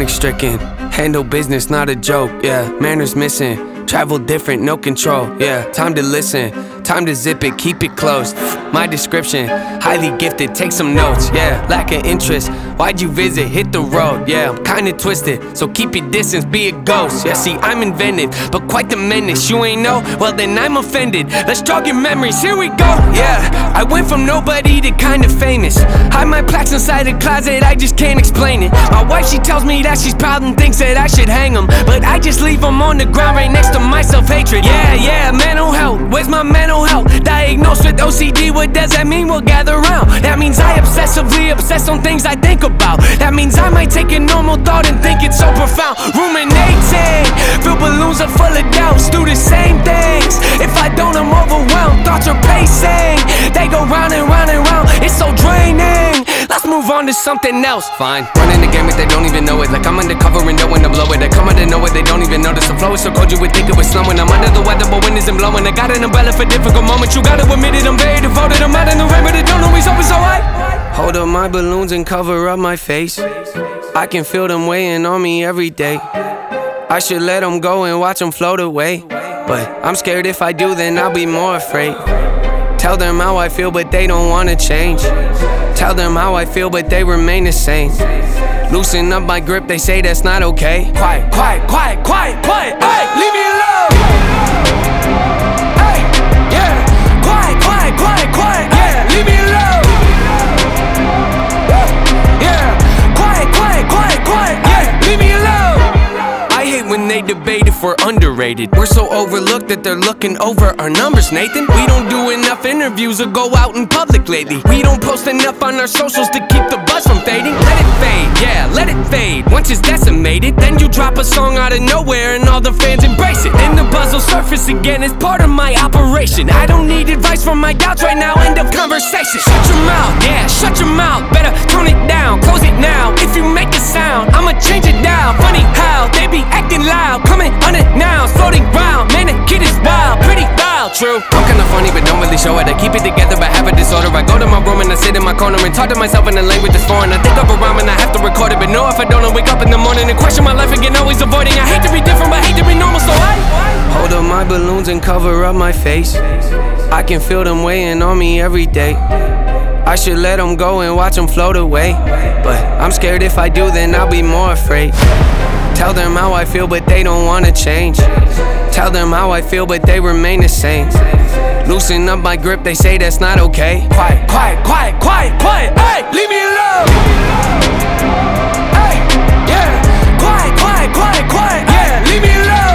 panic-stricken. Handle business, not a joke, yeah. Manners missing, travel different, no control, yeah. Time to listen, time to zip it, keep it close. My description, highly gifted, take some notes, yeah. Lack of interest, why'd you visit? Hit the road, yeah. I'm kinda twisted, so keep your distance, be a ghost. Yeah, see, I'm inventive, but quite the menace. You ain't know? Well then I'm offended. Let's jog your memories, here we go, yeah. I went from nobody to kinda famous. Hide my plaques inside a closet, I just can't explain it. My wife, she tells me that she's proud and thinks that I should hang them, but I just leave them on the ground right next to my self-hatred. Yeah, mental health, where's my mental health? Diagnosed with OCD, what does that mean? We'll gather round. That means I obsessively obsess on things I think about. That means I might take a normal thought and think it's so profound. Ruminating, fill balloons are full of doubts. Do the same things, if I don't I'm overwhelmed. Thoughts are pacing, they go round and round and round. It's so draining, let's move on to something else. Fine, running the game if they don't even know it. Like I'm undercover and know when to blow it. I come out of nowhere, they don't even notice. The flow is so cold you would think it was snowing. I'm under the weather but wind isn't blowing. I got an umbrella for difficult moments. You gotta admit it, I'm very devoted. I'm out in the rain but it don't always open so high. Hold up my balloons and cover up my face. I can feel them weighing on me every day. I should let them go and watch them float away, but I'm scared if I do then I'll be more afraid. Tell them how I feel but they don't wanna change. Tell them how I feel but they remain the same. Loosen up my grip, they say that's not okay. Quiet, quiet, quiet, quiet, quiet. Hey, leave me alone. Hey, yeah. Quiet, quiet, quiet, quiet. Yeah, leave me alone. Yeah. Quiet, quiet, quiet, quiet. Yeah, leave me alone. I hate when they debate if we're underrated. We're so overlooked that they're looking over our numbers, Nathan. We don't do enough interviews or go out in public lately. We don't post enough on our socials to keep the buzz from fading. Let it fade, yeah, let it fade. Once it's decimated, then you drop a song out of nowhere and all the fans embrace it. Then the buzz will surface again, it's part of my operation. I don't need advice from my doubts right now, end of conversation. Shut your mouth, yeah, shut your mouth. Better tone it down, close it now. If you make a sound, I'ma change it down. Funny how they be acting loud, coming unannounced, floating round. Man, the kid is wild, pretty wild, true. I'm kinda funny but don't really show it. I keep it together but have a disorder. I go to my room and I sit in my corner and talk to myself in a language that's foreign. I think up a rhyme and I have to record it, but no, if I don't, I wake up in the morning and question my life again, always avoiding. I hate to be different but hate to be normal, so I hold up my balloons and cover up my face. I can feel them weighing on me every day. I should let them go and watch them float away, but I'm scared if I do then I'll be more afraid. Tell them how I feel but they don't wanna change. Tell them how I feel but they remain the same. Loosen up my grip, they say that's not okay. Quiet, quiet, quiet, quiet, quiet. Hey, leave me alone. Hey, yeah. Quiet, quiet, quiet, quiet. Yeah, leave me alone.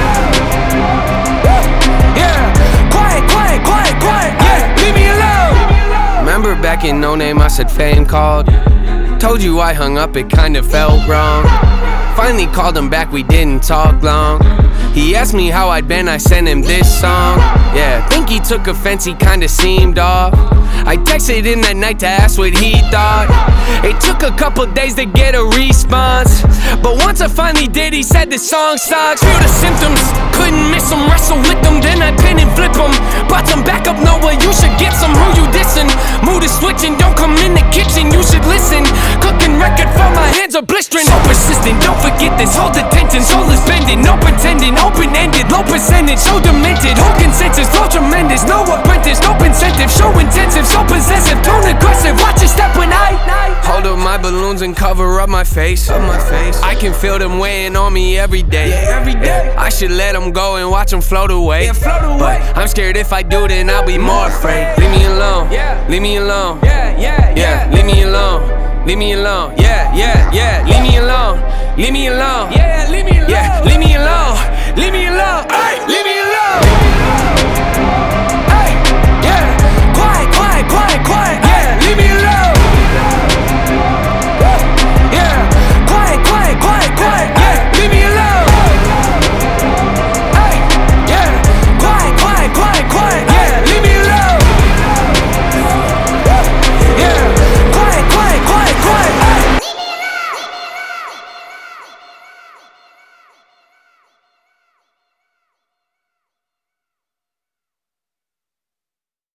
Yeah. Quiet, quiet, quiet, quiet. Yeah, leave me alone. Remember back in No Name I said fame called. Told you I hung up, it kinda felt wrong. Finally called him back, we didn't talk long. He asked me how I'd been, I sent him this song. Yeah, think he took offense, he kinda seemed off. I texted him that night to ask what he thought. It took a couple days to get a response, but once I finally did, he said the song sucks. Feel the symptoms, couldn't miss him, wrestle with them, then I pin and flip him. Brought some back up, Noah, you should get some. Who you dissing? Mood is switching, don't come in the kitchen, you should listen. Cooking record for my hands are blistering. So persistent, don't forget this, hold attention. Soul is bending, no pretending, open-ended, low percentage, so demented. Whole consensus, flow tremendous, no apprentice, no incentive, show intensive, so possessive, tone aggressive. Watch your step when I hold up my balloons and cover up my face. I can feel them weighing on me every day. I should let them go and watch them float away, but I'm scared if I do then I'll be more afraid. Leave me alone, leave me alone, yeah, leave me alone. Leave me alone, yeah, leave me alone, leave me alone, yeah, leave me alone, leave me alone.